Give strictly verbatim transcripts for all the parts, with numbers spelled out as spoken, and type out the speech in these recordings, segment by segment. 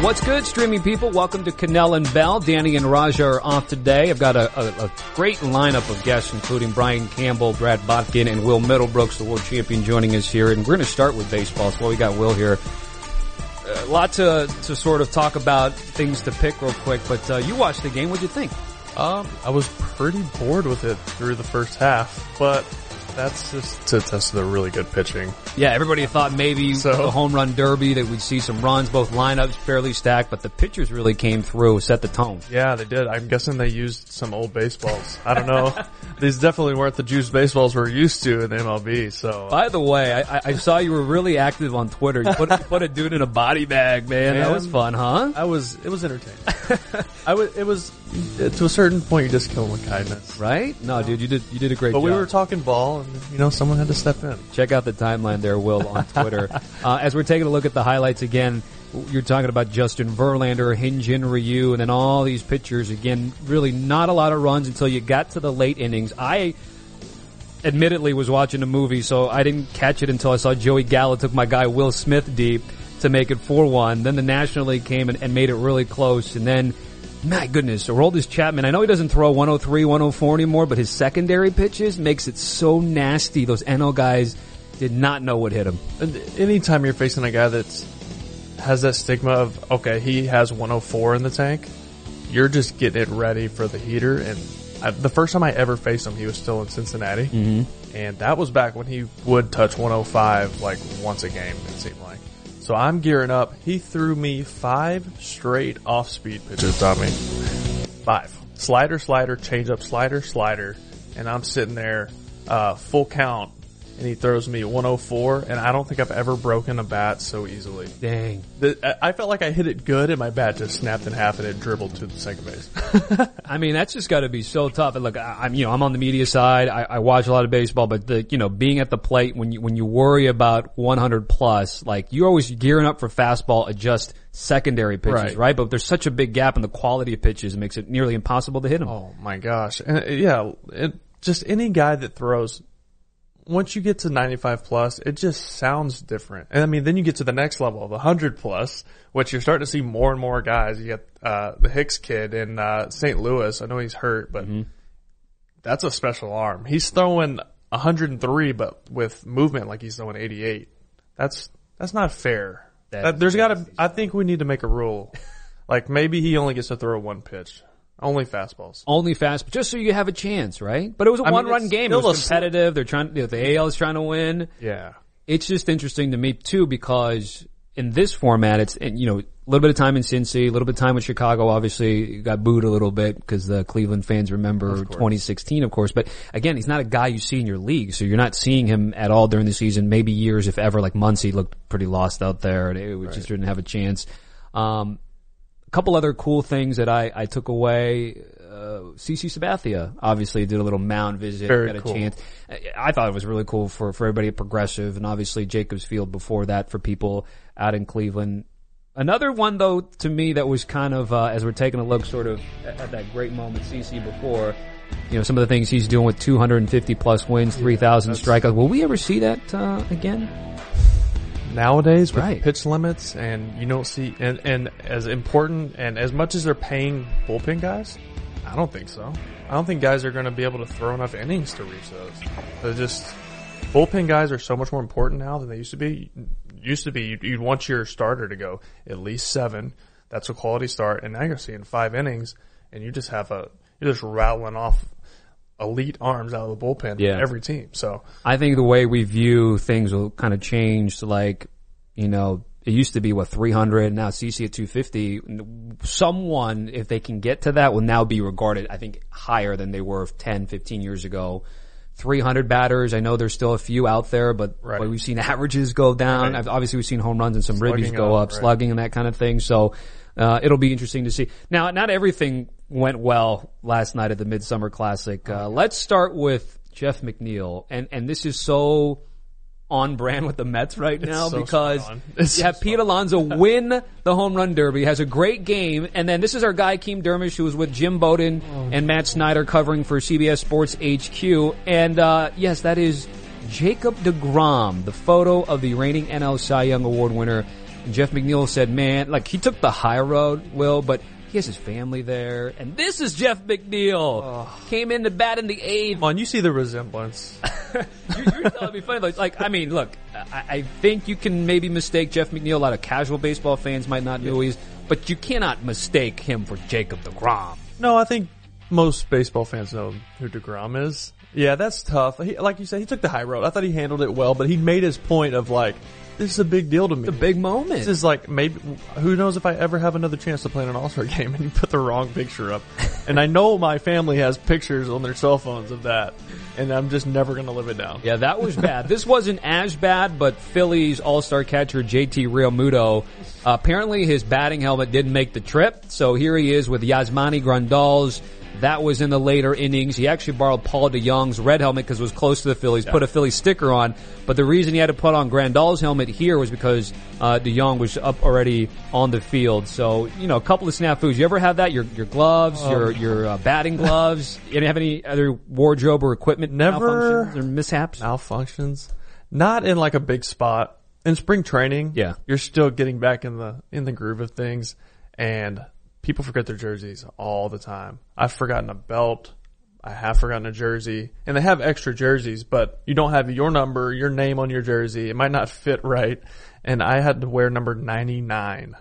What's good, streaming people? Welcome to Cannell and Bell. Danny and Raja are off today. I've got a, a, a great lineup of guests, including Brian Campbell, Brad Botkin, and Will Middlebrooks, the world champion, joining us here. And we're going to start with baseball. So we got Will here. A lot to to sort of talk about, things to pick real quick. But uh, you watched the game. What'd you think? Um, I was pretty bored with it through the first half, but that's just to test the really good pitching. Yeah, everybody thought maybe So- the home run derby that we'd see some runs, both lineups fairly stacked, but the pitchers really came through, set the tone. Yeah, they did. I'm guessing they used some old baseballs. I don't know. These definitely weren't the juice baseballs we're used to in M L B, so. By the way, I, I saw you were really active on Twitter. You put, you put a dude in a body bag, man. Man, That was fun, huh? I was, it was entertaining. I was, it was, to a certain point, you just kill them with kindness. Right? No, dude, you did you did a great But job. we were talking ball, and, you know, someone had to step in. Check out the timeline there, Will, on Twitter. uh, as we're taking a look at the highlights again, you're talking about Justin Verlander, Hyun-Jin Ryu, and then all these pitchers. Again, really not a lot of runs until you got to the late innings. I admittedly was watching a movie, so I didn't catch it until I saw Joey Gallo took my guy Will Smith deep to make it four one. Then the National League came and, and made it really close, and then my goodness, Aroldis Chapman, I know he doesn't throw one oh three, one oh four anymore, but his secondary pitches makes it so nasty. Those N L guys did not know what hit him. And anytime you're facing a guy that's has that stigma of, okay, he has one oh four in the tank, you're just getting it ready for the heater. And I, the first time I ever faced him, he was still in Cincinnati. Mm-hmm. And that was back when he would touch one oh five like once a game, it seemed like. So I'm gearing up. He threw me five straight off-speed pitches, Tommy. Five. Slider, slider, changeup, slider, slider. And I'm sitting there, uh, full count. And he throws me one oh four, and I don't think I've ever broken a bat so easily. Dang. The, I felt like I hit it good, and my bat just snapped in half, and it dribbled to the second base. I mean, that's just got to be so tough. And look, I, I'm, you know, I'm on the media side. I, I watch a lot of baseball, but the, you know, being at the plate when you, when you worry about one hundred plus, like you're always gearing up for fastball, adjust secondary pitches, right? Right. But there's such a big gap in the quality of pitches, it makes it nearly impossible to hit them. Oh my gosh. And uh, yeah, it, just any guy that throws, once you get to ninety-five plus, it just sounds different. And I mean, then you get to the next level of one hundred plus, which you're starting to see more and more guys. You get, uh, the Hicks kid in, uh, Saint Louis. I know he's hurt, but mm-hmm. that's a special arm. He's throwing one hundred three, but with movement like he's throwing eighty-eight. That's, that's not fair. That, that, there's gotta, I think we need to make a rule. Like maybe he only gets to throw one pitch. Only fastballs. Only fast, just so you have a chance, right? But it was a I mean, one-run it's game. It still was a- competitive. They're trying, you know, the A L is trying to win. Yeah. It's just interesting to me too because in this format, it's, and, you know, a little bit of time in Cincy, a little bit of time with Chicago. Obviously, got booed a little bit because the Cleveland fans remember twenty sixteen, of course. But again, he's not a guy you see in your league, so you're not seeing him at all during the season. Maybe years, if ever. Like Muncy looked pretty lost out there, and it Right. just didn't have a chance. Um, a couple other cool things that I, I took away. Uh, CeCe Sabathia obviously did a little mound visit, Very got a cool. chance. I thought it was really cool for, for everybody at Progressive, and obviously Jacobs Field before that for people out in Cleveland. Another one though, to me, that was kind of, uh, as we're taking a look sort of at, at that great moment, CeCe before, you know, some of the things he's doing with two hundred fifty plus wins, three thousand strikeouts. Will we ever see that, uh, again? Nowadays with Right. pitch limits, and you don't see, and, and as important and as much as they're paying bullpen guys, I don't think so. I don't think guys are going to be able to throw enough innings to reach those. They're just, bullpen guys are so much more important now than they used to be. Used to be, you'd, you'd want your starter to go at least seven. That's a quality start. And now you're seeing five innings, and you just have a, you're just rattling off elite arms out of the bullpen Yeah. for every team. So I think the way we view things will kind of change to like, you know, it used to be what three hundred, now CeCe at two fifty. Someone, if they can get to that, will now be regarded, I think, higher than they were ten, fifteen years ago. three hundred batters, I know there's still a few out there, but, Right. but we've seen averages go down. Right. I've, obviously we've seen home runs and some Slugging ribbies go up, up, right. slugging and that kind of thing. So, uh, it'll be interesting to see. Now, not everything went well last night at the Midsummer Classic. Uh, let's start with Jeff McNeil. And, and this is so on brand with the Mets right now so because spot on. you It's have so Pete spot Alonso win the home run derby, has a great game, and then this is our guy Keem Dermish, who was with Jim Bowden Oh, and Matt Snyder covering for C B S Sports H Q. And uh yes, that is Jacob deGrom, the photo of the reigning N L Cy Young Award winner And Jeff McNeil said, man, like he took the high road, Will, but he has his family there. And this is Jeff McNeil. Oh. Came in to bat in the eighth. Come on, you see the resemblance. you're, you're telling me funny. Like, like, I mean, look, I, I think you can maybe mistake Jeff McNeil. A lot of casual baseball fans might not know who he is, but you cannot mistake him for Jacob deGrom. No, I think most baseball fans know who deGrom is. Yeah, that's tough. He, like you said, he took the high road. I thought he handled it well, but he made his point of like, this is a big deal to me. It's a big moment. This is like, maybe, who knows if I ever have another chance to play in an All-Star game, and you put the wrong picture up. And I know my family has pictures on their cell phones of that, and I'm just never going to live it down. Yeah, that was bad. This wasn't as bad, but Phillies All-Star catcher J T Realmuto, uh, apparently his batting helmet didn't make the trip, so here he is with Yasmani Grandal's. That was in the later innings. He actually borrowed Paul DeYoung's red helmet because it was close to the Phillies, yeah. Put a Phillies sticker on. But the reason he had to put on Grandal's helmet here was because uh DeYoung was up already on the field. So, you know, a couple of snafus. You ever have that? Your your gloves, um, your your uh, batting gloves? You didn't have any other wardrobe or equipment never malfunctions or mishaps? Malfunctions. Not in like a big spot. In spring training, yeah. You're still getting back in the in the groove of things, and people forget their jerseys all the time. I've forgotten a belt. I have forgotten a jersey. And they have extra jerseys, but you don't have your number, your name on your jersey. It might not fit right. And I had to wear number ninety-nine.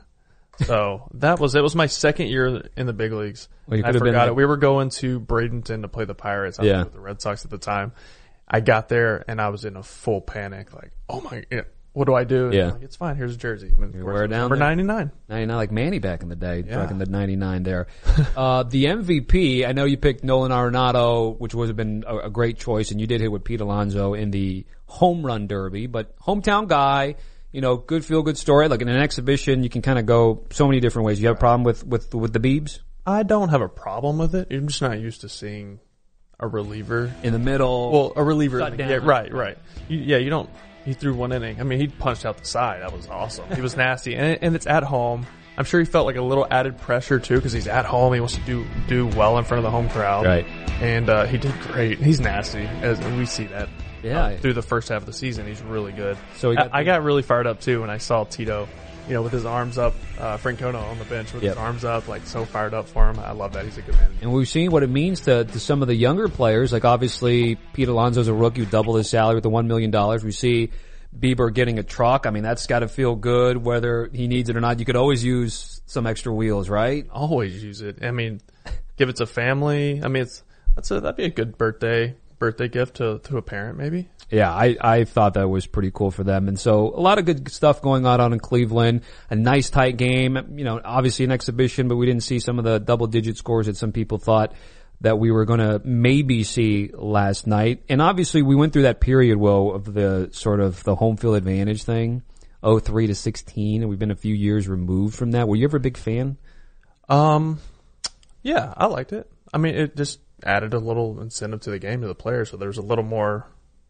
So that was, it was my second year in the big leagues. Well, you I forgot been it. We were going to Bradenton to play the Pirates. I was yeah. with the Red Sox at the time. I got there and I was in a full panic. Like, oh my, what do I do? And yeah. Like, it's fine. Here's a jersey. You wear it down number there. ninety-nine. ninety-nine, like Manny back in the day, yeah. back in the ninety-nine there. uh, the M V P, I know you picked Nolan Arenado, which would have been a, a great choice, and you did hit with Pete Alonso in the home run derby, but hometown guy, you know, good feel good story. Like in an exhibition, you can kind of go so many different ways. You have a problem with, with, with the Biebs? I don't have a problem with it. I'm just not used to seeing a reliever in the middle. Well, a reliever. Shut down. Yeah, right, right. You, yeah, you don't. He threw one inning. I mean, he punched out the side. That was awesome. He was nasty, and and it's at home. I'm sure he felt like a little added pressure too because he's at home. He wants to do do well in front of the home crowd. Right. And uh, he did great. He's nasty, as and we see that. Yeah. Uh, through the first half of the season, he's really good. So he got I, I got really fired up too when I saw Tito, you know, with his arms up, uh, Francona on the bench with yep. his arms up, like so fired up for him. I love that. He's a good man. And we've seen what it means to, to some of the younger players. Like obviously, Pete Alonso's a rookie who doubled his salary with the one million dollars. We see Bieber getting a truck. I mean, that's got to feel good whether he needs it or not. You could always use some extra wheels, right? Always use it. I mean, give it to family. I mean, it's that's a, that'd be a good birthday birthday gift to to a parent, maybe. Yeah, I I thought that was pretty cool for them, and so a lot of good stuff going on out in Cleveland. A nice tight game. You know, obviously an exhibition, but we didn't see some of the double digit scores that some people thought that we were going to maybe see last night. And obviously we went through that period, Will, of the sort of the home field advantage thing, oh three to sixteen, and we've been a few years removed from that. Were you ever a big fan? Um, yeah, I liked it. I mean, it just added a little incentive to the game to the players, so there's a little more,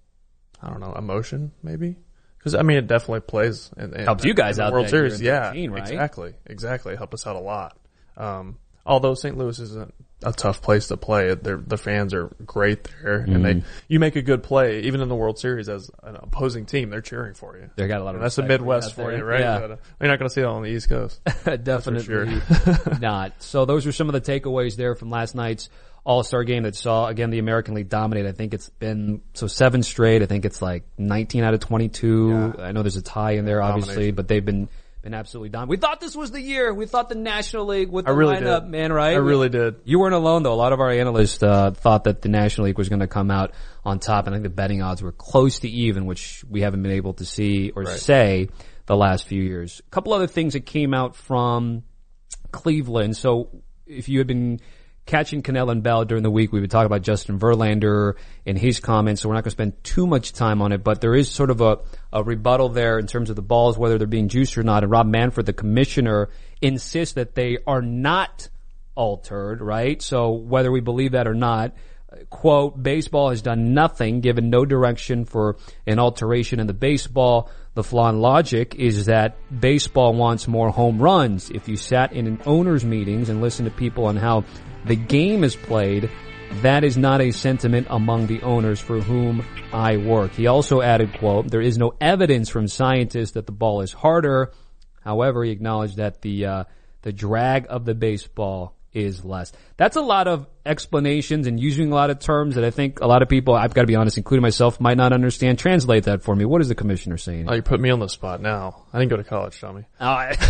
I don't know, emotion maybe. Because I mean, it definitely plays and helps you guys in the out World there Series. Yeah, thirteen, right? exactly, exactly. Help us out a lot. Um, although Saint Louis isn't a tough place to play, They're, the fans are great there, mm-hmm. and they you make a good play even in the World Series as an opposing team, they're cheering for you. They got a lot of and that's the Midwest for, for you, right? Yeah. But, uh, you're not going to see that on the East Coast. Definitely sure. not. So those are some of the takeaways there from last night's All-Star game that saw, again, the American League dominate. I think it's been, so seven straight. I think it's like nineteen out of twenty-two. Yeah. I know there's a tie in there, obviously, but they've been been absolutely dominant. We thought this was the year. We thought the National League with the I really lineup, did. man, right? I really did. You weren't alone, though. A lot of our analysts uh thought that the National League was going to come out on top. And I think the betting odds were close to even, which we haven't been able to see or right. say the last few years. A couple other things that came out from Cleveland. So if you had been catching Cannell and Bell during the week, we would talk about Justin Verlander and his comments, so we're not going to spend too much time on it, but there is sort of a, a rebuttal there in terms of the balls, whether they're being juiced or not, and Rob Manfred, the commissioner, insists that they are not altered, right? So whether we believe that or not, quote, baseball has done nothing, given no direction for an alteration in the baseball. The flaw in logic is that baseball wants more home runs. If you sat in an owners' meetings and listened to people on how the game is played, that is not a sentiment among the owners for whom I work. He also added, quote, there is no evidence from scientists that the ball is harder. However, he acknowledged that the uh, the drag of the baseball is less. That's a lot of explanations and using a lot of terms that I think a lot of people, I've got to be honest, including myself, might not understand. Translate that for me. What is the commissioner saying? Oh, you put me on the spot now. I didn't go to college, Tommy. Oh,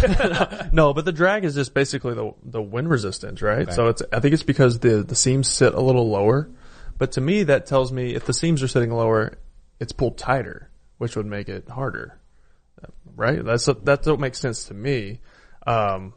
I No, but the drag is just basically the the wind resistance, right? Okay. So it's I think it's because the the seams sit a little lower. But to me, that tells me if the seams are sitting lower, it's pulled tighter, which would make it harder, right? That's that's what makes sense to me. Um,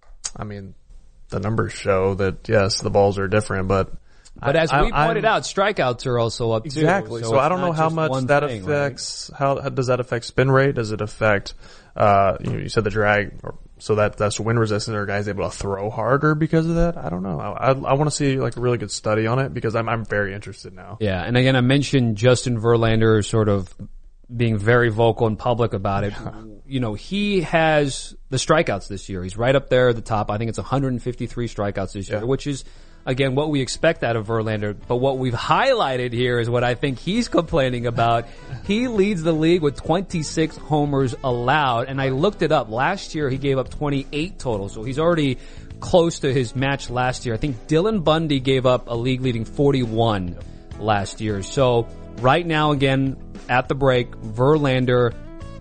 I mean, the numbers show that yes, the balls are different, but But as I, we I, pointed out, strikeouts are also up too. exactly. So, it's I don't know not how just much one that thing, affects. How, how does that affect spin rate? Does it affect? Uh, you, know, you said the drag, or, so that that's wind resistant. Are guys able to throw harder because of that? I don't know. I I, I want to see like a really good study on it because I'm I'm very interested now. Yeah, and again, I mentioned Justin Verlander sort of being very vocal in public about it. You know, he has the strikeouts this year. He's right up there at the top. I think it's one hundred fifty-three strikeouts this year, Yeah. which is, again, what we expect out of Verlander. But what we've highlighted here is what I think he's complaining about. He leads the league with twenty-six homers allowed, and I looked it up. Last year, he gave up twenty-eight total, so he's already close to his match last year. I think Dylan Bundy gave up a league-leading forty-one last year. So right now, again, at the break, Verlander,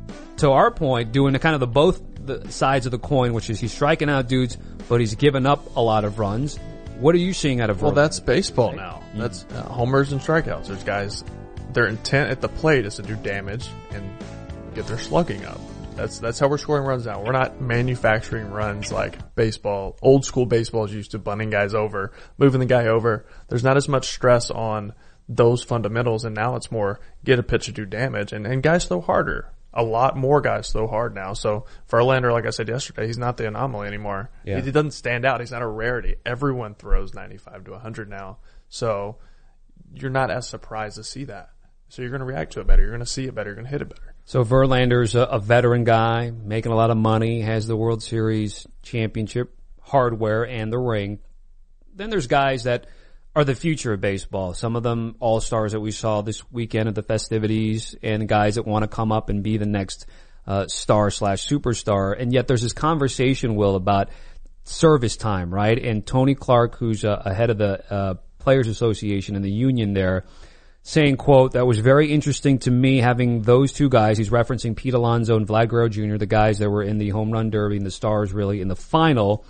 to our point, doing the kind of the both the sides of the coin, which is he's striking out dudes, but he's given up a lot of runs. What are you seeing out of Verlander? Well, that's baseball now. That's uh, homers and strikeouts. There's guys, their intent at the plate is to do damage and get their slugging up. That's that's how we're scoring runs now. We're not manufacturing runs like baseball, old school baseball is used to, bunting guys over, moving the guy over. There's not as much stress on those fundamentals, and now it's more get a pitch to do damage, and, and guys throw harder. A lot more guys throw hard now. So Verlander, like I said yesterday, he's not the anomaly anymore. Yeah. He, he doesn't stand out. He's not a rarity. Everyone throws ninety-five to one hundred now. So you're not as surprised to see that. So you're going to react to it better. You're going to see it better. You're going to hit it better. So Verlander's a, a veteran guy, making a lot of money, has the World Series championship hardware and the ring. Then there's guys that are the future of baseball. Some of them all-stars that we saw this weekend at the festivities, and guys that want to come up and be the next uh, star slash superstar. And yet there's this conversation, Will, about service time, right? And Tony Clark, who's uh, ahead of the uh, Players Association and the union there, saying, quote, that was very interesting to me having those two guys. He's referencing Pete Alonso and Vlad Guerrero Junior, the guys that were in the home run derby and the stars really in the final.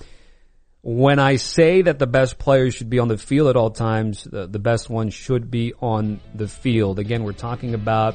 When I say that the best players should be on the field at all times, the, the best ones should be on the field. Again, we're talking about,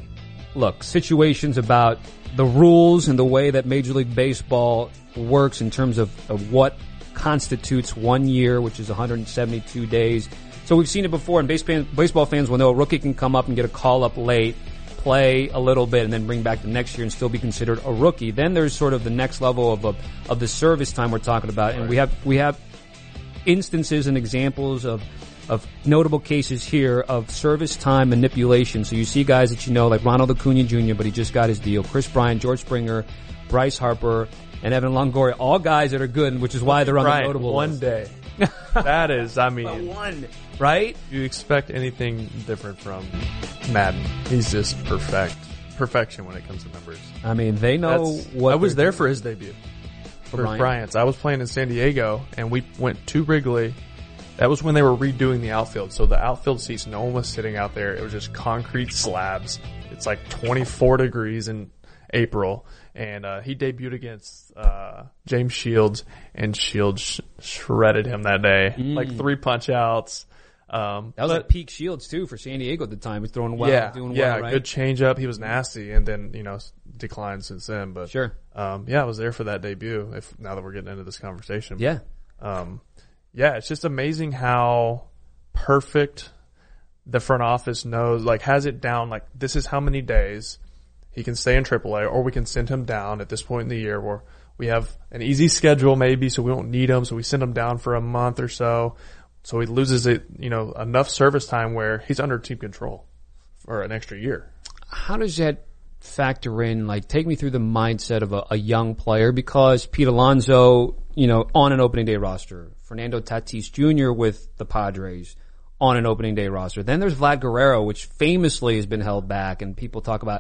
look, situations about the rules and the way that Major League Baseball works in terms of, of what constitutes one year, which is one hundred seventy-two days. So we've seen it before, and baseball fans will know a rookie can come up and get a call up late, play a little bit, and then bring back the next year and still be considered a rookie. Then there's sort of the next level of of, of the service time we're talking about, and Right. we have we have instances and examples of of notable cases here of service time manipulation. So you see guys that you know, like Ronald Acuna Junior, but he just got his deal. Chris Bryant, George Springer, Bryce Harper, and Evan Longoria, all guys that are good, which is why they're on Bryant, the notable one list. day. That is, I mean, But one, right? you expect anything different from Madden. He's just perfect. Perfection when it comes to numbers. I mean, they know That's- what I was they're there for his debut. For Bryant. Bryant's. I was playing in San Diego, and we went to Wrigley. That was when they were redoing the outfield. So the outfield seats, no one was sitting out there. It was just concrete slabs. It's like twenty-four degrees in April. And uh, he debuted against uh, James Shields, and Shields sh- shredded him that day. Mm. Like three punch outs. Um, That was but- like peak Shields too for San Diego at the time. He's throwing well, yeah, doing yeah, well, right? good changeup. He was nasty, and then you know declined since then. But Sure. um, yeah, I was there for that debut. If now that we're getting into this conversation, Yeah. um, yeah, it's just amazing how perfect the front office knows. Like has it down. Like this is how many days he can stay in triple A, or we can send him down at this point in the year where we have an easy schedule maybe, so we don't need him. So we send him down for a month or so. So he loses it, you know, enough service time where he's under team control for an extra year. How does that factor in? Like, take me through the mindset of a, a young player, because Pete Alonso, you know, on an opening day roster. Fernando Tatis Junior with the Padres on an opening day roster. Then there's Vlad Guerrero, which famously has been held back, and people talk about,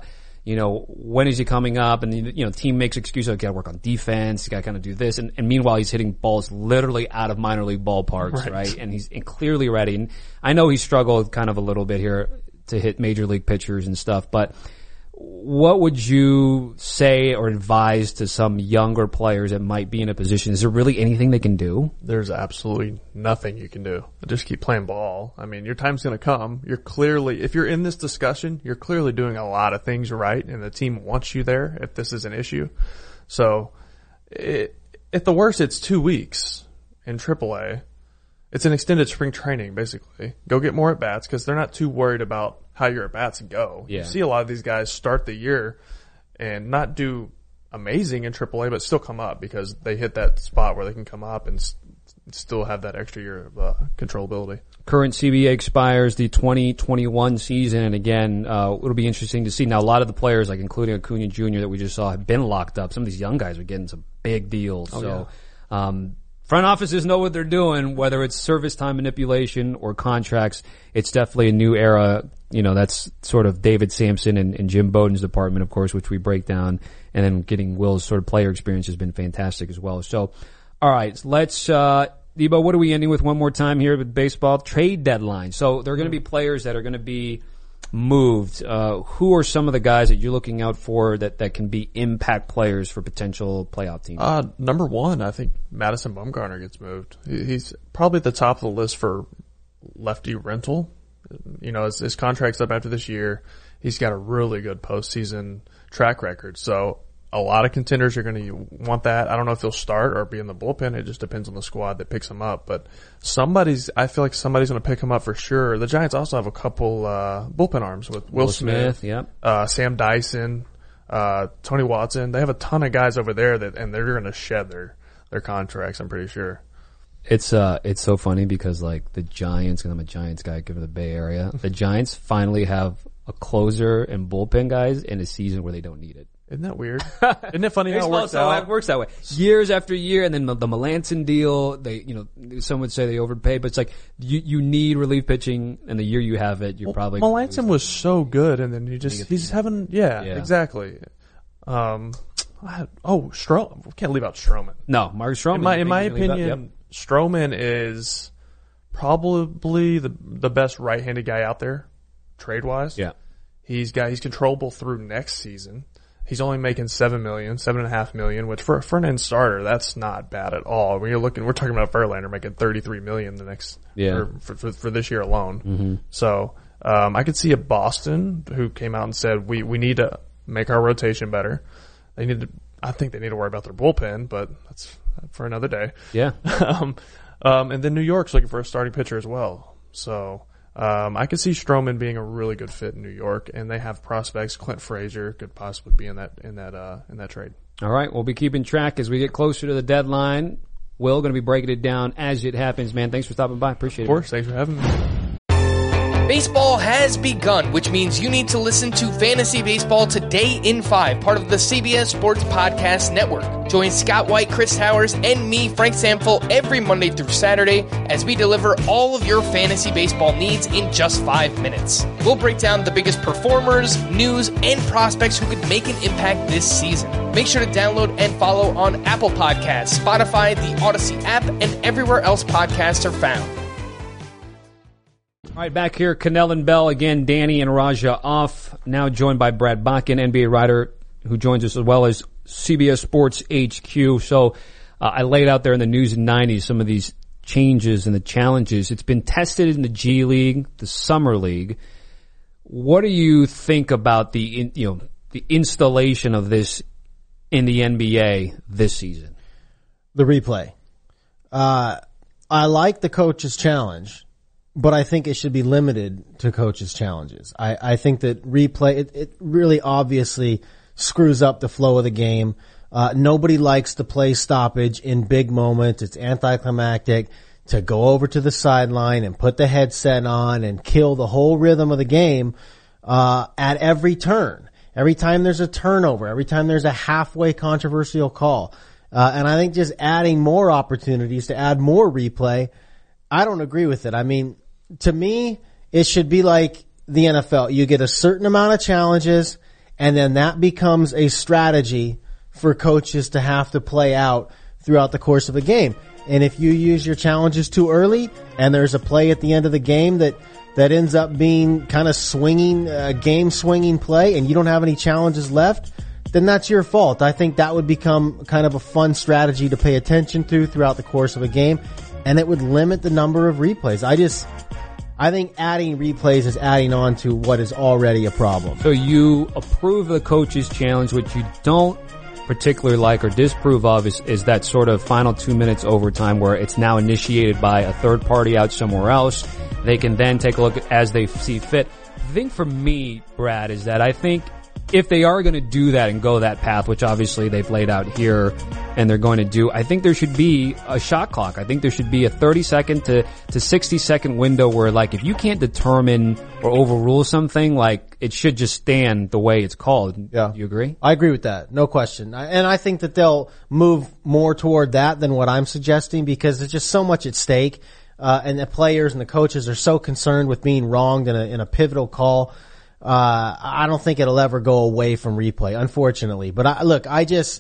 you know, when is he coming up? And, you know, team makes excuses. I got to work on defense. You got to kind of do this. And, and meanwhile, he's hitting balls literally out of minor league ballparks, right? right? And he's clearly ready. And I know he struggled kind of a little bit here to hit major league pitchers and stuff, but what would you say or advise to some younger players that might be in a position? Is there really anything they can do? There's absolutely nothing you can do. Just keep playing ball. I mean, your time's going to come. You're clearly, if you're in this discussion, you're clearly doing a lot of things right, and the team wants you there if this is an issue. So, it, at the worst, it's two weeks in triple A. It's an extended spring training, basically. Go get more at-bats because they're not too worried about how your at-bats go. Yeah. You see a lot of these guys start the year and not do amazing in triple A, but still come up because they hit that spot where they can come up and s- still have that extra year of uh, controllability. Current C B A expires the twenty twenty-one season, and again, uh, it'll be interesting to see. Now, a lot of the players, like including Acuna Junior that we just saw, have been locked up. Some of these young guys are getting some big deals. Oh, so, yeah. um, front offices know what they're doing, whether it's service time manipulation or contracts. It's definitely a new era. You know, that's sort of David Sampson and, and Jim Bowden's department, of course, which we break down. And then getting Will's sort of player experience has been fantastic as well. So, all right, let's, uh, Debo, what are we ending with one more time here with baseball? Trade deadline. So there are going to be players that are going to be moved. Uh, who are some of the guys that you're looking out for that, that can be impact players for potential playoff teams? Uh, number one, I think Madison Bumgarner gets moved. He, he's probably at the top of the list for lefty rental. You know, his, his contract's up after this year. He's got a really good postseason track record. So a lot of contenders are going to want that. I don't know if he'll start or be in the bullpen. It just depends on the squad that picks him up. But somebody's, I feel like somebody's going to pick him up for sure. The Giants also have a couple uh bullpen arms with Will, Will Smith, Smith, yep. uh, Sam Dyson, uh, Tony Watson. They have a ton of guys over there that, and they're going to shed their their contracts. I'm pretty sure. It's uh, it's so funny because like the Giants, and I'm a Giants guy, given the Bay Area, the Giants finally have a closer and bullpen guys in a season where they don't need it. Isn't that weird? Isn't it funny how it Baseball, works so out? It works that way. Years after year, and then the, the Melanson deal, they, you know, some would say they overpaid, but it's like you you need relief pitching, and the year you have it, you're well, probably Melanson was so good, and then you just he's having yeah, Yeah. exactly. Um, I, oh, Stro, we can't leave out Stroman. no Marcus Stroman. In my you in think my you can leave opinion, out- yep. Stroman is probably the the best right-handed guy out there, trade wise. Yeah. He's got he's controllable through next season. He's only making seven million, seven and a half million, which for a front end starter, that's not bad at all. When you're looking, we're talking about Verlander making thirty-three million the next Yeah. or for, for for this year alone. Mm-hmm. So um, I could see a Boston who came out and said we we need to make our rotation better. They need to. I think they need to worry about their bullpen, but that's for another day. Yeah. um, um, and then New York's looking for a starting pitcher as well. So. Um, I could see Stroman being a really good fit in New York, and they have prospects. Clint Frazier could possibly be in that in that uh, in that trade. All right, we'll be keeping track as we get closer to the deadline. Will going to be breaking it down as it happens, man. Thanks for stopping by. Appreciate it. Of course, thanks for having me. Baseball has begun, which means you need to listen to Fantasy Baseball Today in five, part of the C B S Sports Podcast Network. Join Scott White, Chris Towers, and me, Frank Samfel, every Monday through Saturday as we deliver all of your fantasy baseball needs in just five minutes. We'll break down the biggest performers, news, and prospects who could make an impact this season. Make sure to download and follow on Apple Podcasts, Spotify, the Odyssey app, and everywhere else podcasts are found. All right, back here, Cannell and Bell again. Danny and Raja off. Now joined by Brad Bakken, N B A writer, who joins us as well as C B S Sports H Q. So uh, I laid out there in the news in nineties some of these changes and the challenges. It's been tested in the G League, the Summer League. What do you think about the in, you know the installation of this in the N B A this season? The replay. Uh, I like the coach's challenge. But I think it should be limited to coaches' challenges. I, I think that replay, it, it really obviously screws up the flow of the game. Uh, nobody likes to play stoppage in big moments. It's anticlimactic to go over to the sideline and put the headset on and kill the whole rhythm of the game, uh, at every turn. Every time there's a turnover, every time there's a halfway controversial call. Uh, and I think just adding more opportunities to add more replay, I don't agree with it. I mean, to me, it should be like the N F L. You get a certain amount of challenges, And then that becomes a strategy for coaches to have to play out throughout the course of a game. And if you use your challenges too early and there's a play at the end of the game that, that ends up being kind of swinging, uh, game swinging play and you don't have any challenges left, then that's your fault. I think that would become kind of a fun strategy to pay attention to throughout the course of a game, and it would limit the number of replays. I just, I think adding replays is adding on to what is already a problem. So you approve the coach's challenge, which you don't particularly like or disapprove of is, is that sort of final two minutes overtime where it's now initiated by a third party out somewhere else. They can then take a look at as they see fit. The thing for me, Brad, is that I think if they are going to do that and go that path, which obviously they've laid out here and they're going to do, I think there should be a shot clock. I think there should be a thirty second to, to sixty second window where, like, if you can't determine or overrule something, like, it should just stand the way it's called. Yeah. You agree? I agree with that. No question. I, and I think that they'll move more toward that than what I'm suggesting because there's just so much at stake. Uh, and the players and the coaches are so concerned with being wronged in a, in a pivotal call. Uh, I don't think it'll ever go away from replay, unfortunately. But I, look, I just,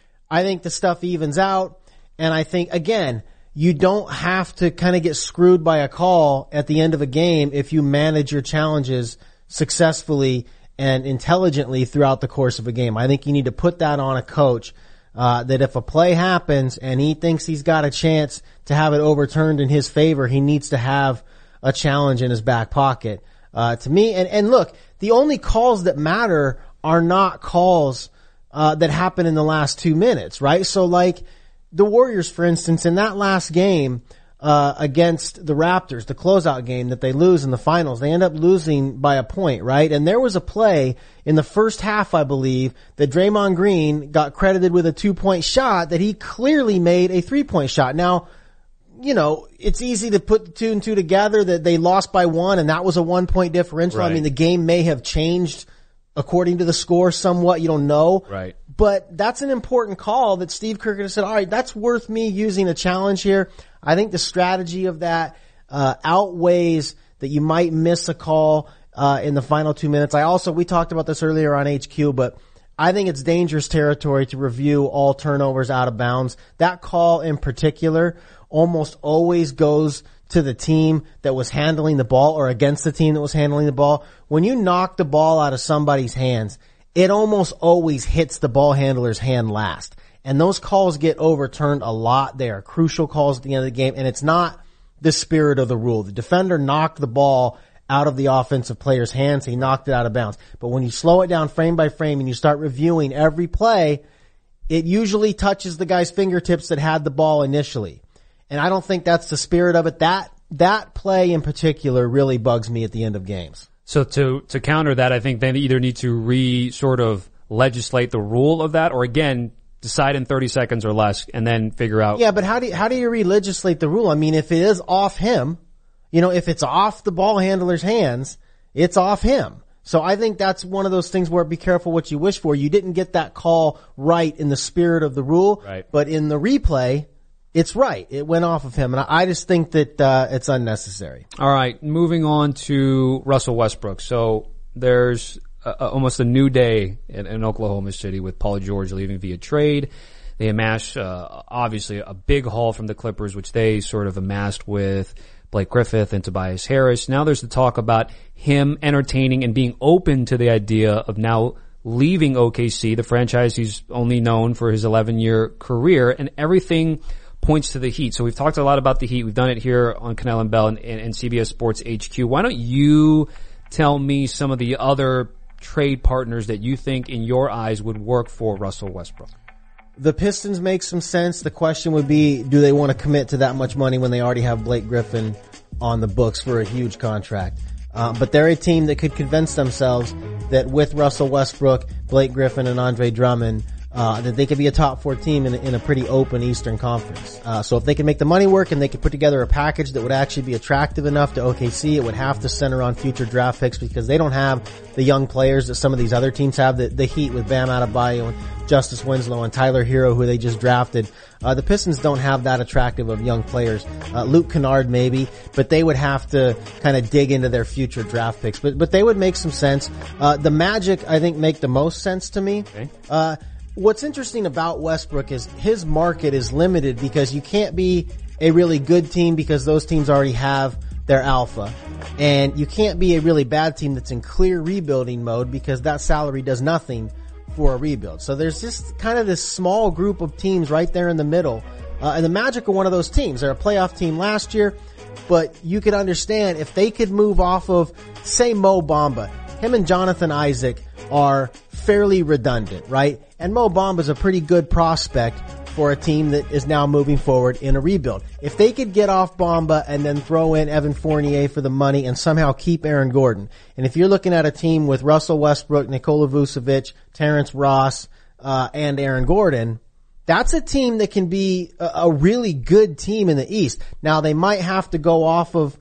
I think the stuff evens out. And I think, again, you don't have to kind of get screwed by a call at the end of a game if you manage your challenges successfully and intelligently throughout the course of a game. I think you need to put that on a coach, uh, that if a play happens and he thinks he's got a chance to have it overturned in his favor, he needs to have a challenge in his back pocket. Uh, to me, and, and look, the only calls that matter are not calls, uh, that happen in the last two minutes, right? So like the Warriors, for instance, in that last game, uh, against the Raptors, the closeout game that they lose in the finals, they end up losing by a point, right? And there was a play in the first half, I believe, that Draymond Green got credited with a two point shot that he clearly made a three point shot. Now, you know, it's easy to put two and two together that they lost by one and that was a one point differential. Right. I mean, the game may have changed according to the score somewhat. You don't know. Right. But that's an important call that Steve Kerr could have said, all right, that's worth me using a challenge here. I think the strategy of that, uh, outweighs that you might miss a call, uh, in the final two minutes. I also, we talked about this earlier on H Q, but I think it's dangerous territory to review all turnovers out of bounds. That call in particular almost always goes to the team that was handling the ball or against the team that was handling the ball. When you knock the ball out of somebody's hands, it almost always hits the ball handler's hand last. And those calls get overturned a lot. They are crucial calls at the end of the game, and it's not the spirit of the rule. The defender knocked the ball out of the offensive player's hands. He knocked it out of bounds. But when you slow it down frame by frame and you start reviewing every play, it usually touches the guy's fingertips that had the ball initially. And I don't think that's the spirit of it. That, that play in particular really bugs me at the end of games. So to, to counter that, I think they either need to re sort of legislate the rule of that or again, decide in thirty seconds or less and then figure out. Yeah, but how do you, how do you re-legislate the rule? I mean, if it is off him, you know, if it's off the ball handler's hands, it's off him. So I think that's one of those things where be careful what you wish for. You didn't get that call right in the spirit of the rule, right. But in the replay, it's right. It went off of him, and I just think that uh it's unnecessary. All right, moving on to Russell Westbrook. So there's a, a, almost a new day in, in Oklahoma City with Paul George leaving via trade. They amassed, uh, obviously, a big haul from the Clippers, which they sort of amassed with Blake Griffin and Tobias Harris. Now there's the talk about him entertaining and being open to the idea of now leaving O K C, the franchise he's only known for his eleven-year career, and everything points to the Heat. So we've talked a lot about the Heat. We've done it here on Cannell and Bell and, and, and C B S Sports H Q. Why don't you tell me some of the other trade partners that you think in your eyes would work for Russell Westbrook? The Pistons make some sense. The question would be, do they want to commit to that much money when they already have Blake Griffin on the books for a huge contract? Uh, but they're a team that could convince themselves that with Russell Westbrook, Blake Griffin, and Andre Drummond, uh, that they could be a top four team in, in a pretty open Eastern Conference. Uh, so if they can make the money work and they could put together a package that would actually be attractive enough to O K C, it would have to center on future draft picks because they don't have the young players that some of these other teams have. The, the Heat with Bam Adebayo and Justice Winslow and Tyler Hero, who they just drafted. Uh, the Pistons don't have that attractive of young players. Uh, Luke Kennard maybe, but they would have to kind of dig into their future draft picks. But, but they would make some sense. Uh, the Magic, I think, make the most sense to me. Okay. Uh, what's interesting about Westbrook is his market is limited because you can't be a really good team because those teams already have their alpha. And you can't be a really bad team that's in clear rebuilding mode because that salary does nothing for a rebuild. So there's just kind of this small group of teams right there in the middle. Uh, and the Magic are one of those teams. They're a playoff team last year, but you could understand if they could move off of, say, Mo Bamba. Him and Jonathan Isaac are fairly redundant, right? And Mo Bamba is a pretty good prospect for a team that is now moving forward in a rebuild. If they could get off Bamba and then throw in Evan Fournier for the money and somehow keep Aaron Gordon. And if you're looking at a team with Russell Westbrook, Nikola Vucevic, Terrence Ross, uh, and Aaron Gordon, that's a team that can be a, a really good team in the East. Now they might have to go off of,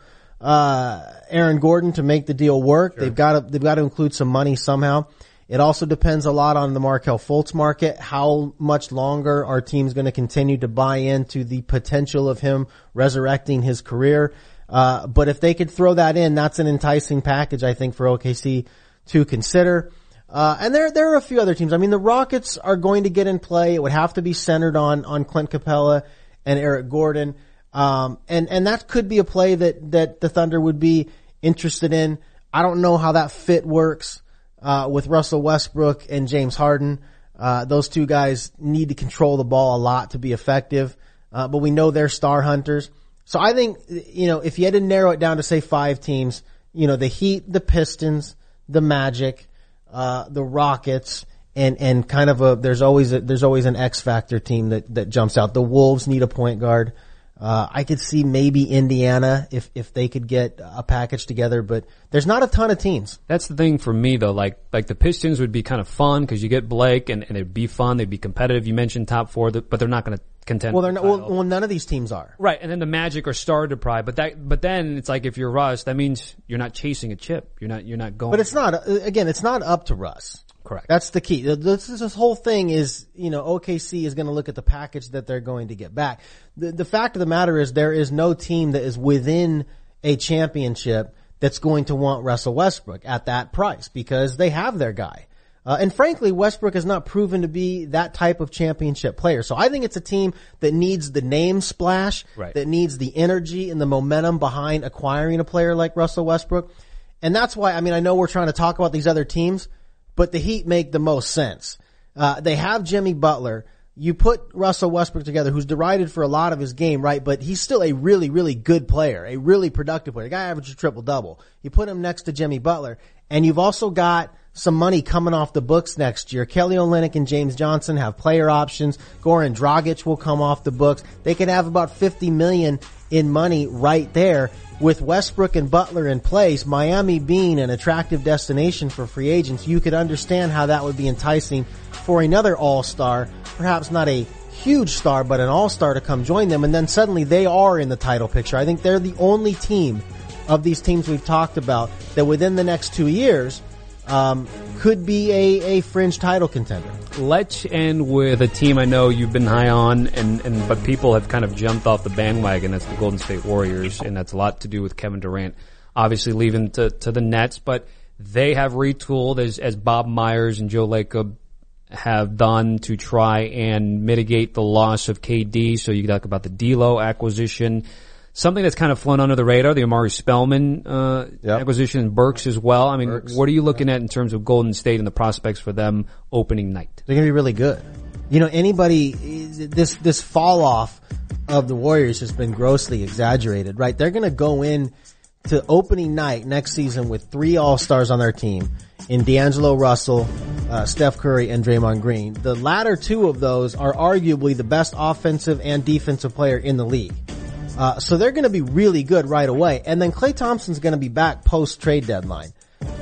uh, Aaron Gordon to make the deal work. Sure. They've got to, they've got to include some money somehow. It also depends a lot on the Markelle Fultz market. How much longer are teams going to continue to buy into the potential of him resurrecting his career? Uh, but if they could throw that in, that's an enticing package, I think, for O K C to consider. Uh, and there, there are a few other teams. I mean, the Rockets are going to get in play. It would have to be centered on, on Clint Capella and Eric Gordon. Um, and, and that could be a play that, that the Thunder would be interested in. I don't know how that fit works. Uh, with Russell Westbrook and James Harden. Uh, those two guys need to control the ball a lot to be effective. Uh, but we know they're star hunters. So I think, you know, if you had to narrow it down to say five teams, you know, the Heat, the Pistons, the Magic, uh, the Rockets, and, and kind of a, there's always a, there's always an X factor team that, that jumps out. The Wolves need a point guard. Uh, I could see maybe Indiana if, if they could get a package together, but there's not a ton of teams. That's the thing for me though, like, like the Pistons would be kind of fun because you get Blake and, and it'd be fun, they'd be competitive. You mentioned top four, but they're not going to contend. Well, they're not, well, well, none of these teams are. Right, and then the Magic are star deprived, but that, but then it's like if you're Russ, that means you're not chasing a chip. You're not, you're not going. But it's not, again, it's not up to Russ. Correct. That's the key. This, this whole thing is, you know, O K C is going to look at the package that they're going to get back. The, the fact of the matter is there is no team that is within a championship that's going to want Russell Westbrook at that price because they have their guy. Uh, and frankly, Westbrook has not proven to be that type of championship player. So I think it's a team that needs the name splash, right, that needs the energy and the momentum behind acquiring a player like Russell Westbrook. And that's why, I mean, I know we're trying to talk about these other teams, but the Heat make the most sense. Uh, they have Jimmy Butler. You put Russell Westbrook together, who's derided for a lot of his game, right? But he's still a really, really good player, a really productive player. The guy averages triple double. You put him next to Jimmy Butler, and you've also got some money coming off the books next year. Kelly Olynyk and James Johnson have player options. Goran Dragic will come off the books. They could have about fifty million dollars in money right there. With Westbrook and Butler in place, Miami being an attractive destination for free agents, you could understand how that would be enticing for another all-star, perhaps not a huge star, but an all-star to come join them, and then suddenly they are in the title picture. I think they're the only team of these teams we've talked about that within the next two years um, could be a, a fringe title contender. Let's end with a team I know you've been high on, and, and but people have kind of jumped off the bandwagon. That's the Golden State Warriors, and that's a lot to do with Kevin Durant, obviously leaving to, to the Nets. But they have retooled, as, as Bob Myers and Joe Lacob have done, to try and mitigate the loss of K D. So you talk about the D'Lo acquisition. Something that's kind of flown under the radar, the Amari Spellman uh yep. acquisition, Burks as well. I mean, Burks. What are you looking at in terms of Golden State and the prospects for them opening night? They're going to be really good. You know, anybody, this this fall off of the Warriors has been grossly exaggerated, right? They're going to go in to opening night next season with three All-Stars on their team in D'Angelo Russell, uh, Steph Curry, and Draymond Green. The latter two of those are arguably the best offensive and defensive player in the league. Uh, so they're going to be really good right away. And then Klay Thompson's going to be back post-trade deadline.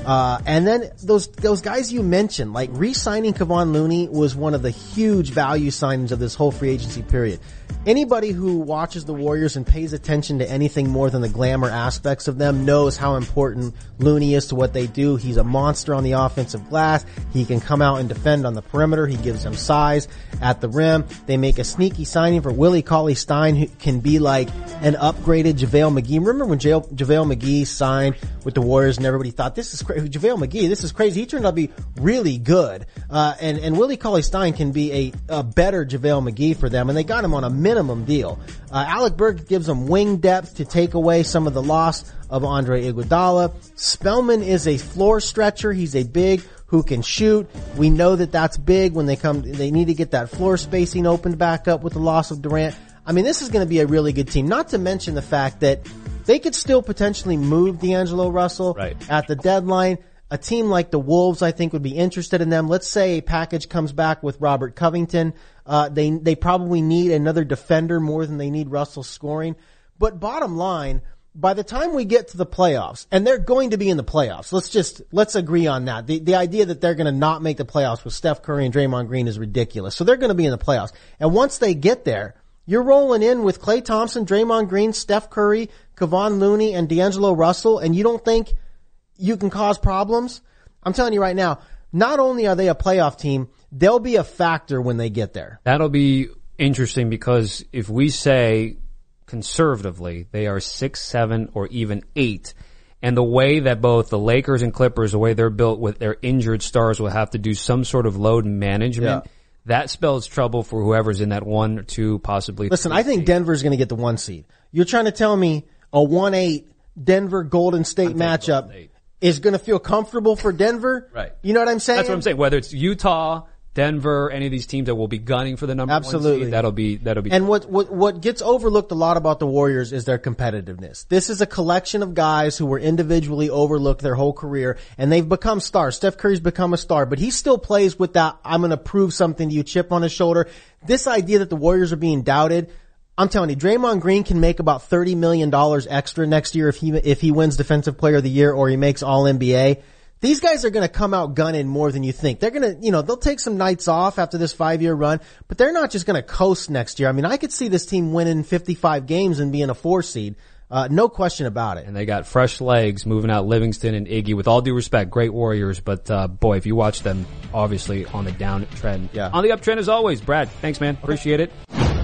Uh, and then those, those guys you mentioned, like re-signing Kevon Looney was one of the huge value signings of this whole free agency period. Anybody who watches the Warriors and pays attention to anything more than the glamour aspects of them knows how important Looney is to what they do. He's a monster on the offensive glass. He can come out and defend on the perimeter. He gives them size at the rim. They make a sneaky signing for Willie Cauley-Stein, who can be like an upgraded JaVale McGee. Remember when J- JaVale McGee signed with the Warriors and everybody thought, this is crazy. JaVale McGee, this is crazy. He turned out to be really good. Uh, and, and Willie Cauley-Stein can be a, a better JaVale McGee for them, and they got him on a minimum deal. Uh, Alec Burks gives them wing depth to take away some of the loss of Andre Iguodala. Spellman is a floor stretcher. He's a big who can shoot. We know that that's big when they come, they need to get that floor spacing opened back up with the loss of Durant. I mean, this is going to be a really good team, not to mention the fact that they could still potentially move D'Angelo Russell right. at the deadline. A team like the Wolves, I think, would be interested in them. Let's say a package comes back with Robert Covington. Uh, they, they probably need another defender more than they need Russell scoring. But bottom line, by the time we get to the playoffs, and they're going to be in the playoffs, let's just, let's agree on that. The, the idea that they're going to not make the playoffs with Steph Curry and Draymond Green is ridiculous. So they're going to be in the playoffs. And once they get there, you're rolling in with Klay Thompson, Draymond Green, Steph Curry, Kevon Looney, and D'Angelo Russell, and you don't think you can cause problems? I'm telling you right now, not only are they a playoff team, they'll be a factor when they get there. That'll be interesting because if we say conservatively they are six, seven, or even eight, and the way that both the Lakers and Clippers, the way they're built with their injured stars, will have to do some sort of load management, yeah. that spells trouble for whoever's in that one or two, possibly Listen, I think seed. Denver's going to get the one seed. You're trying to tell me a one eight Denver Golden State matchup Golden State. is going to feel comfortable for Denver? Right. You know what I'm saying? That's what I'm saying. Whether it's Utah, Denver, any of these teams that will be gunning for the number Absolutely. one seed, that'll be, that'll be. And what, what, what gets overlooked a lot about the Warriors is their competitiveness. This is a collection of guys who were individually overlooked their whole career, and they've become stars. Steph Curry's become a star, but he still plays with that, I'm gonna prove something to you chip on his shoulder. This idea that the Warriors are being doubted, I'm telling you, Draymond Green can make about thirty million dollars extra next year if he, if he wins Defensive Player of the Year or he makes All N B A. These guys are going to come out gunning more than you think. They're going to, you know, they'll take some nights off after this five-year run, but they're not just going to coast next year. I mean, I could see this team winning fifty-five games and being a four seed. Uh, no question about it. And they got fresh legs moving out Livingston and Iggy. With all due respect, great Warriors, but uh, boy, if you watch them, obviously on the downtrend. Yeah. On the uptrend as always. Brad, thanks, man. Appreciate it.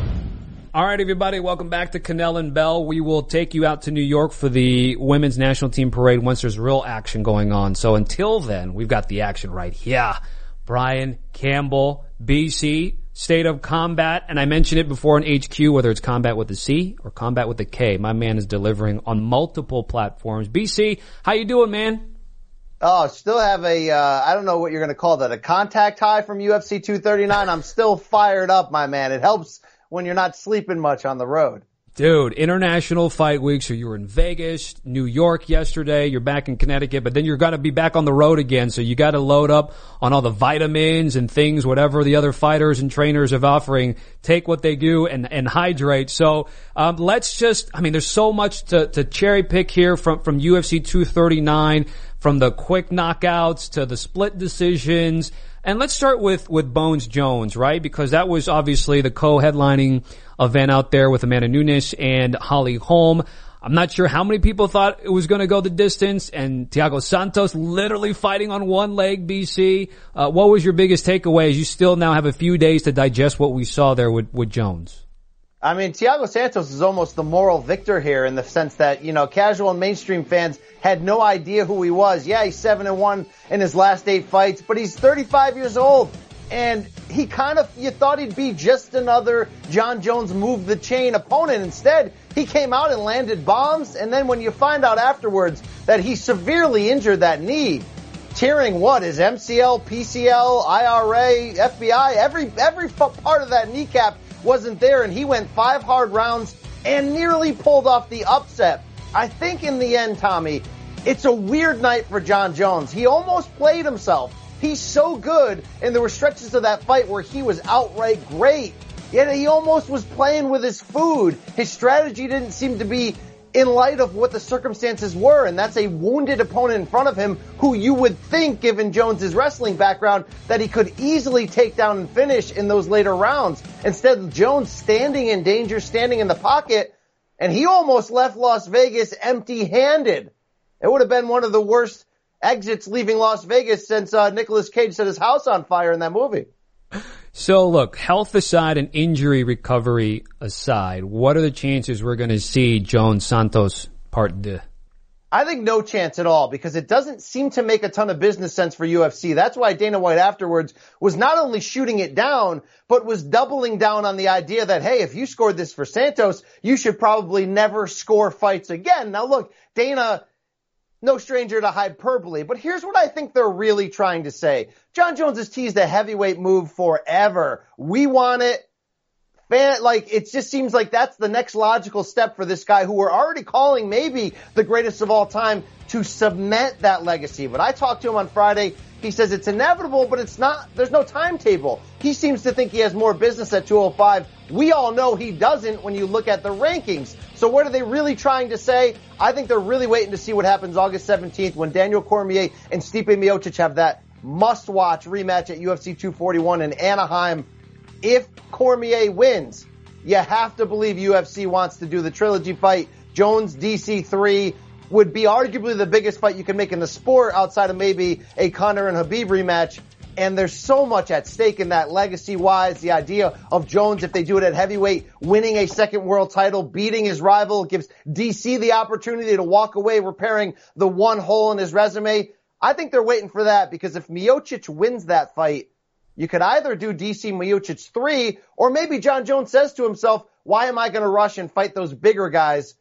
All right, everybody, welcome back to Cannell and Bell. We will take you out to New York for the women's national team parade once there's real action going on. So until then, we've got the action right here. Brian Campbell, B C, State of Combat, and I mentioned it before in H Q, whether it's combat with a C or combat with a K. My man is delivering on multiple platforms. B C, how you doing, man? Oh, still have a, uh, I don't know what you're going to call that, a contact high from U F C two thirty-nine. I'm still fired up, my man. It helps when you're not sleeping much on the road. Dude, international fight week, so you were in Vegas, New York yesterday, you're back in Connecticut, but then you're gonna be back on the road again, so you gotta load up on all the vitamins and things, whatever the other fighters and trainers are offering. Take what they do and, and hydrate. So, um, let's just, I mean, there's so much to, to cherry pick here from, from U F C two thirty-nine, from the quick knockouts to the split decisions. And let's start with, with Bones Jones, right? Because that was obviously the co-headlining event out there with Amanda Nunes and Holly Holm. I'm not sure how many people thought it was going to go the distance, and Thiago Santos literally fighting on one leg, B C. Uh, what was your biggest takeaway as you still now have a few days to digest what we saw there with, with Jones? I mean, Thiago Santos is almost the moral victor here in the sense that, you know, casual and mainstream fans had no idea who he was. Yeah, he's seven and one in his last eight fights, but he's thirty-five years old. And he kind of, you thought he'd be just another John Jones move the chain opponent. Instead, he came out and landed bombs. And then when you find out afterwards that he severely injured that knee, tearing what, his M C L, P C L, I R A, F B I, every, every part of that kneecap wasn't there, and he went five hard rounds and nearly pulled off the upset. I think in the end, Tommy, it's a weird night for John Jones. He almost played himself. He's so good, and there were stretches of that fight where he was outright great. Yet he almost was playing with his food. His strategy didn't seem to be in light of what the circumstances were, and that's a wounded opponent in front of him who you would think, given Jones's wrestling background, that he could easily take down and finish in those later rounds. Instead, Jones standing in danger, standing in the pocket, and he almost left Las Vegas empty-handed. It would have been one of the worst exits leaving Las Vegas since uh, Nicolas Cage set his house on fire in that movie. So look, health aside and injury recovery aside, what are the chances we're going to see Jones Santos part deux? I think no chance at all, because it doesn't seem to make a ton of business sense for U F C. That's why Dana White afterwards was not only shooting it down, but was doubling down on the idea that, hey, if you scored this for Santos, you should probably never score fights again. Now look, Dana, no stranger to hyperbole, but here's what I think they're really trying to say. Jon Jones has teased a heavyweight move forever. We want it. Fan, like, it just seems like that's the next logical step for this guy who we're already calling maybe the greatest of all time to cement that legacy. But I talked to him on Friday. He says it's inevitable, but it's not, there's no timetable. He seems to think he has more business at two oh five. We all know he doesn't when you look at the rankings. So what are they really trying to say? I think they're really waiting to see what happens August seventeenth when Daniel Cormier and Stipe Miocic have that must-watch rematch at U F C two forty-one in Anaheim. If Cormier wins, you have to believe U F C wants to do the trilogy fight. Jones D C three would be arguably the biggest fight you can make in the sport outside of maybe a Conor and Khabib rematch. And there's so much at stake in that legacy-wise. The idea of Jones, if they do it at heavyweight, winning a second world title, beating his rival, gives D C the opportunity to walk away repairing the one hole in his resume. I think they're waiting for that, because if Miocic wins that fight, you could either do D C Miocic three, or maybe Jon Jones says to himself, why am I going to rush and fight those bigger guys?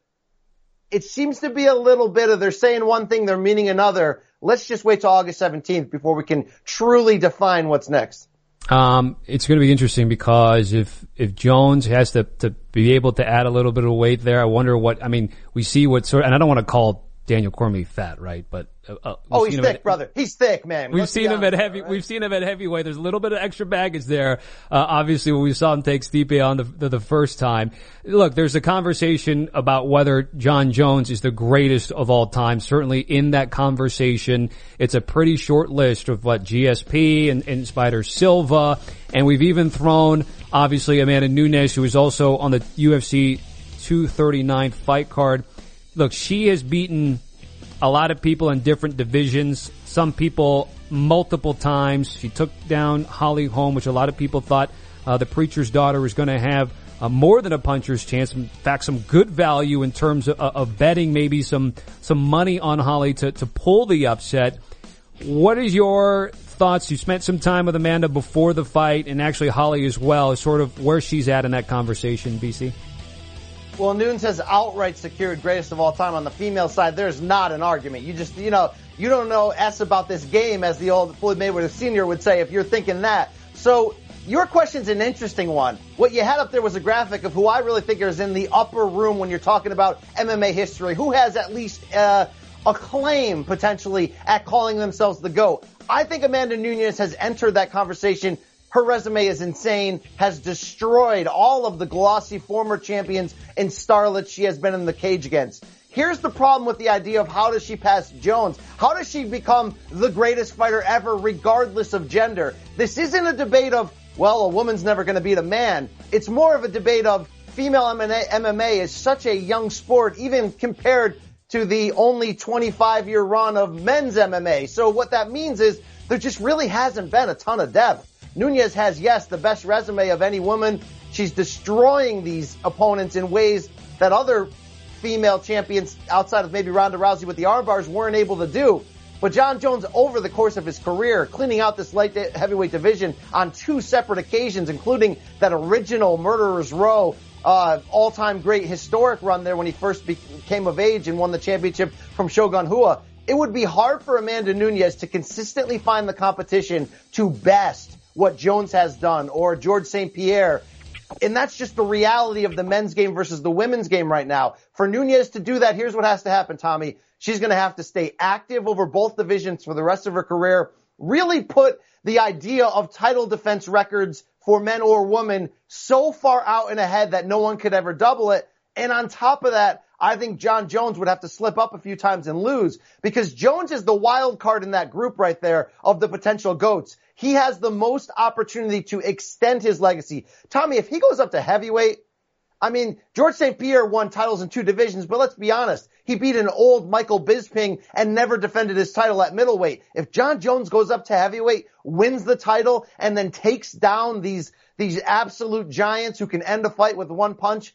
It seems to be a little bit of they're saying one thing, they're meaning another. Let's just wait till August seventeenth before we can truly define what's next. Um, it's going to be interesting, because if, if Jones has to, to be able to add a little bit of weight there, I wonder what, I mean, we see what sort, and I don't want to call Daniel Cormier fat, right? But uh, uh, oh, he's thick, at, brother. He's thick, man. We've Let's seen him at heavy. There, right? We've seen him at heavyweight. There's a little bit of extra baggage there. Uh, obviously, when we saw him take Stipe on the, the the first time. Look, there's a conversation about whether Jon Jones is the greatest of all time. Certainly, in that conversation, it's a pretty short list of what G S P and, and Spider Silva, and we've even thrown obviously Amanda Nunes, who is also on the U F C two thirty-nine fight card. Look, she has beaten a lot of people in different divisions, some people multiple times. She took down Holly Holm, which a lot of people thought uh, the preacher's daughter was going to have uh, more than a puncher's chance. In fact, some good value in terms of, of betting, maybe some some money on Holly to, to pull the upset. What is your thoughts? You spent some time with Amanda before the fight, and actually Holly as well, is sort of where she's at in that conversation, B C? Well, Nunes has outright secured greatest of all time. On the female side, there's not an argument. You just, you know, you don't know S about this game, as the old Floyd Mayweather Senior would say, if you're thinking that. So your question's an interesting one. What you had up there was a graphic of who I really think is in the upper room when you're talking about M M A history, who has at least uh, a claim potentially at calling themselves the GOAT. I think Amanda Nunes has entered that conversation. Her resume is insane, has destroyed all of the glossy former champions and starlets she has been in the cage against. Here's the problem with the idea of how does she pass Jones? How does she become the greatest fighter ever, regardless of gender? This isn't a debate of, well, a woman's never going to beat a man. It's more of a debate of female M M A is such a young sport, even compared to the only twenty-five year run of men's M M A. So what that means is there just really hasn't been a ton of depth. Nunes has, yes, the best resume of any woman. She's destroying these opponents in ways that other female champions outside of maybe Ronda Rousey with the arm bars weren't able to do. But Jon Jones, over the course of his career, cleaning out this light heavyweight division on two separate occasions, including that original Murderer's Row, uh, all-time great historic run there when he first became of age and won the championship from Shogun Rua. It would be hard for Amanda Nunes to consistently find the competition to best what Jones has done, or George Saint Pierre. And that's just the reality of the men's game versus the women's game right now. For Nunes to do that, here's what has to happen, Tommy. She's going to have to stay active over both divisions for the rest of her career, really put the idea of title defense records for men or women so far out and ahead that no one could ever double it. And on top of that, I think John Jones would have to slip up a few times and lose because Jones is the wild card in that group right there of the potential GOATs. He has the most opportunity to extend his legacy. Tommy, if he goes up to heavyweight, I mean, George Saint Pierre won titles in two divisions, but let's be honest. He beat an old Michael Bisping and never defended his title at middleweight. If John Jones goes up to heavyweight, wins the title, and then takes down these, these absolute giants who can end a fight with one punch,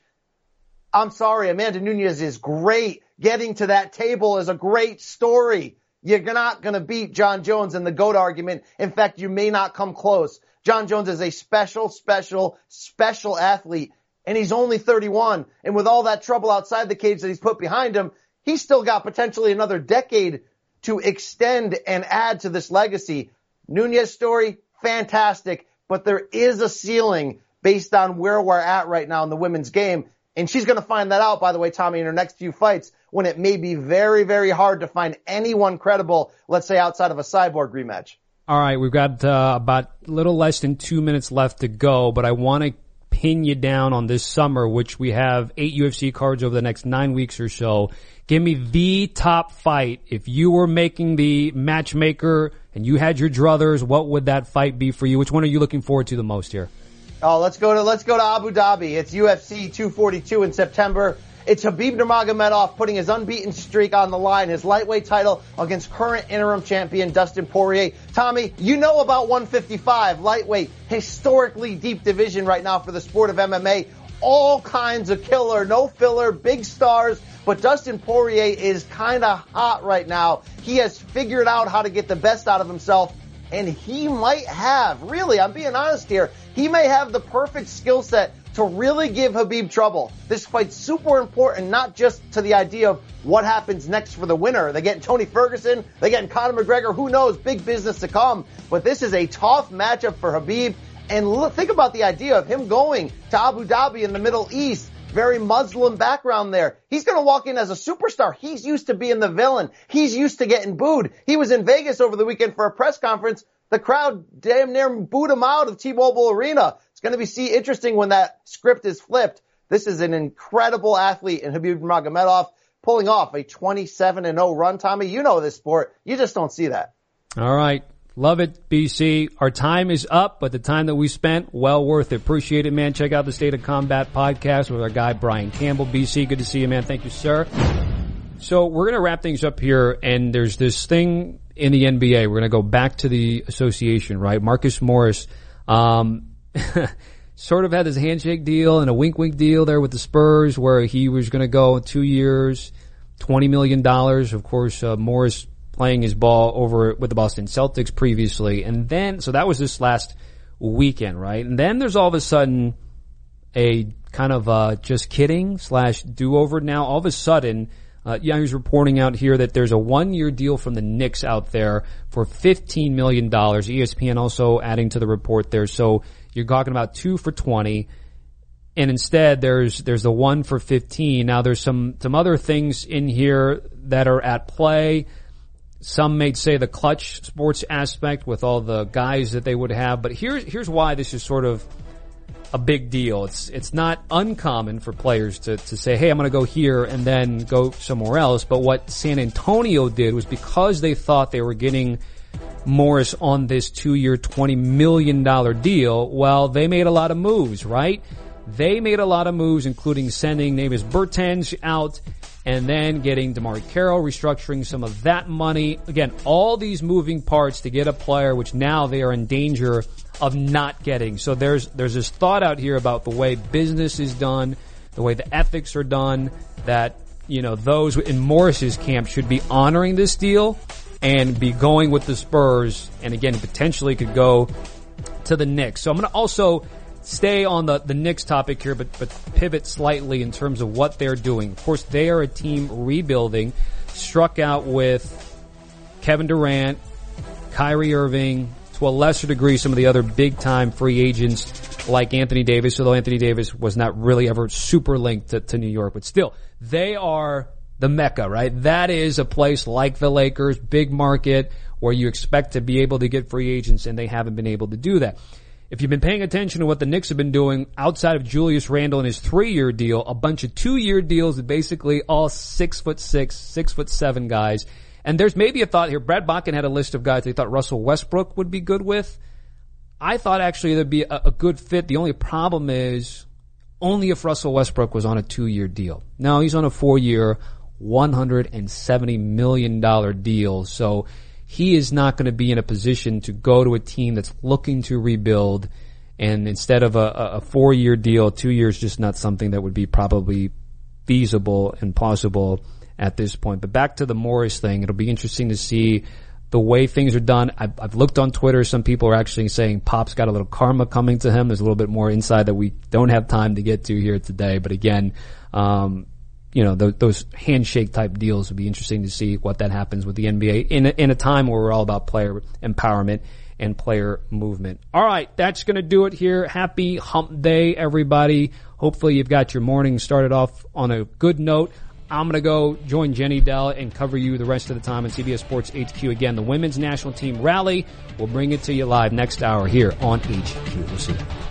I'm sorry, Amanda Nunes is great. Getting to that table is a great story. You're not going to beat John Jones in the GOAT argument. In fact, you may not come close. John Jones is a special, special, special athlete. And he's only thirty-one. And with all that trouble outside the cage that he's put behind him, he's still got potentially another decade to extend and add to this legacy. Nunes' story, fantastic. But there is a ceiling based on where we're at right now in the women's game. And she's going to find that out, by the way, Tommy, in her next few fights when it may be very, very hard to find anyone credible, let's say outside of a Cyborg rematch. All right, we've got uh, about a little less than two minutes left to go, but I want to pin you down on this summer, which we have eight U F C cards over the next nine weeks or so. Give me the top fight. If you were making the matchmaker and you had your druthers, what would that fight be for you? Which one are you looking forward to the most here? Oh, let's go to, let's go to Abu Dhabi. It's U F C two forty-two in September. It's Khabib Nurmagomedov putting his unbeaten streak on the line, his lightweight title against current interim champion Dustin Poirier. Tommy, you know about one fifty-five, lightweight, historically deep division right now for the sport of M M A. All kinds of killer, no filler, big stars. But Dustin Poirier is kind of hot right now. He has figured out how to get the best out of himself. And he might have, really, I'm being honest here, he may have the perfect skill set to really give Khabib trouble. This fight's super important, not just to the idea of what happens next for the winner. They're getting Tony Ferguson, they're getting Conor McGregor, who knows, big business to come. But this is a tough matchup for Khabib. And look, think about the idea of him going to Abu Dhabi in the Middle East. Very Muslim background there. He's going to walk in as a superstar. He's used to being the villain. He's used to getting booed. He was in Vegas over the weekend for a press conference. The crowd damn near booed him out of T-Mobile Arena. It's going to be see interesting when that script is flipped. This is an incredible athlete in Khabib Nurmagomedov pulling off a twenty-seven and oh run. Tommy, you know this sport. You just don't see that. All right. Love it, B C. Our time is up, but the time that we spent, well worth it. Appreciate it, man. Check out the State of Combat podcast with our guy, Brian Campbell. B C, good to see you, man. Thank you, sir. So we're going to wrap things up here, and there's this thing in the N B A. We're going to go back to the association, right? Marcus Morris um sort of had this handshake deal and a wink-wink deal there with the Spurs where he was going to go two years, twenty million dollars. Of course, uh, Morris playing his ball over with the Boston Celtics previously. And then, so that was this last weekend, right? And then there's all of a sudden a kind of uh just kidding slash do-over now. All of a sudden, uh Young's reporting out here that there's a one-year deal from the Knicks out there for fifteen million dollars. E S P N also adding to the report there. So you're talking about two for twenty. And instead, there's there's the one for fifteen. Now, there's some some other things in here that are at play. Some may say the clutch sports aspect with all the guys that they would have, but here's here's why this is sort of a big deal. It's it's not uncommon for players to to say, "Hey, I'm going to go here and then go somewhere else." But what San Antonio did was because they thought they were getting Morris on this two-year, twenty million dollars deal, well, they made a lot of moves, right? They made a lot of moves, including sending Davis Bertans out and then getting DeMarre Carroll, restructuring some of that money. Again, all these moving parts to get a player which now they are in danger of not getting. So there's there's this thought out here about the way business is done, the way the ethics are done, that, you know, those in Morris's camp should be honoring this deal and be going with the Spurs, and again, potentially could go to the Knicks. So I'm going to also stay on the, the Knicks topic here, but, but pivot slightly in terms of what they're doing. Of course, they are a team rebuilding, struck out with Kevin Durant, Kyrie Irving, to a lesser degree, some of the other big-time free agents like Anthony Davis, although Anthony Davis was not really ever super linked to, to New York. But still, they are the Mecca, right? That is a place like the Lakers, big market, where you expect to be able to get free agents, and they haven't been able to do that. if you've been paying attention to what the Knicks have been doing outside of Julius Randle and his three-year deal, a bunch of two-year deals with basically all six foot six, six foot seven guys. And there's maybe a thought here. Brad Bakken had a list of guys they thought Russell Westbrook would be good with. I thought actually there'd be a, a good fit. The only problem is only if Russell Westbrook was on a two-year deal. Now he's on a four-year, one hundred seventy million dollars deal. So he is not going to be in a position to go to a team that's looking to rebuild, and instead of a, a four-year deal, two years just not something that would be probably feasible and possible at this point. But back to the Morris thing, it'll be interesting to see the way things are done. I've, I've looked on Twitter. Some people are actually saying Pop's got a little karma coming to him. There's a little bit more inside that we don't have time to get to here today. But again, um, you know, those, those handshake type deals would be interesting to see what that happens with the N B A in a, in a time where we're all about player empowerment and player movement. All right, that's going to do it here. Happy Hump Day, everybody. Hopefully you've got your morning started off on a good note. I'm going to go join Jenny Dell and cover you the rest of the time on C B S Sports H Q. Again, the women's national team rally. We'll bring it to you live next hour here on H Q. We'll see you.